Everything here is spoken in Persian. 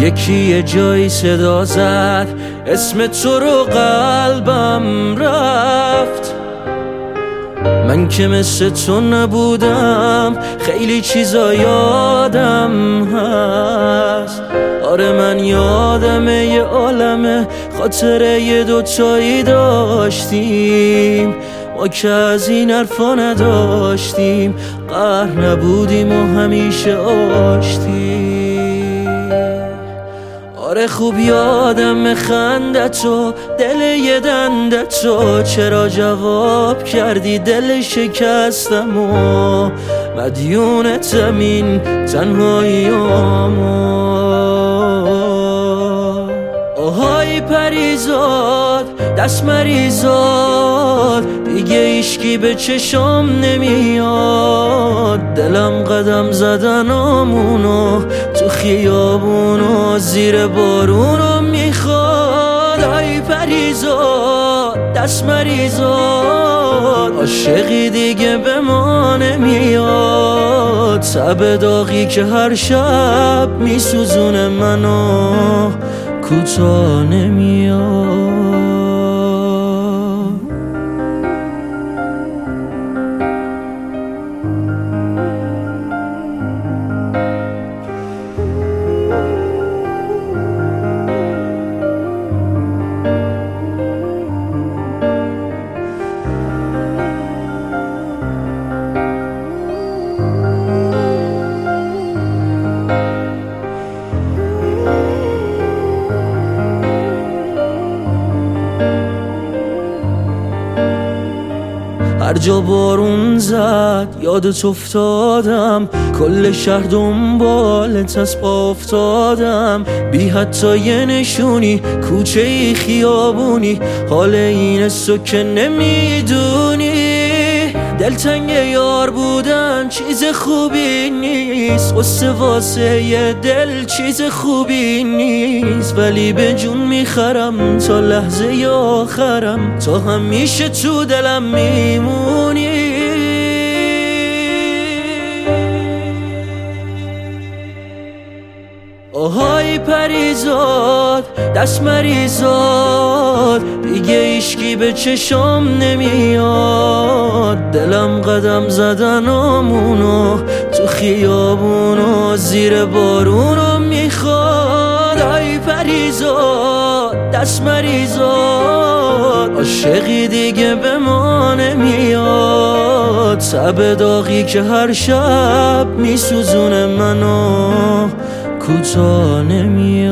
یکی یه جایی صدا زد اسم تو رو، قلبم رفت. من که مثل تو نبودم، خیلی چیزا یادم هست. آره من یادمه یه عالمه خاطره یه دوتایی داشتیم، ما که از این حرفا نداشتیم، قهر نبودیم و همیشه آشتیم. آره خوب یادم خندتو، دل یه دندتو، چرا جواب کردی دل شکستم و مدیونتم این تنهاییامو. آهای پریزاد دست مریزاد، دیگه ایشکی به چشم نمیاد. دلم قدم زدنامونو تو خیابونو زیر بارونو میخواد. آی پریزاد دست مریزاد، عاشقی دیگه به ما نمیاد. تب داغی که هر شب میسوزونه منو کوتاه نمیاد. هر جا بارون زد یادت افتادم، کل شهر دنبالت از پا افتادم. بی حتی یه نشونی، کوچه ای خیابونی، حال این سو که نمیدونی. دلتنگ یار بودن چیز خوبی نیست، قصه واسه یه دل چیز خوبی نیست. ولی به جون میخرم تا لحظه آخرم، تا همیشه تو دلم میمونی. آهای پریزاد دست مریزاد، دیگه ایشکی به چشم نمیاد. دلم قدم زدنامونو تو خیابونو زیر بارونو میخواد. آی پریزاد دست مریزاد، عاشقی دیگه به ما نمیاد. تب داغی که هر شب میسوزونه منو کوتاه نمیاد.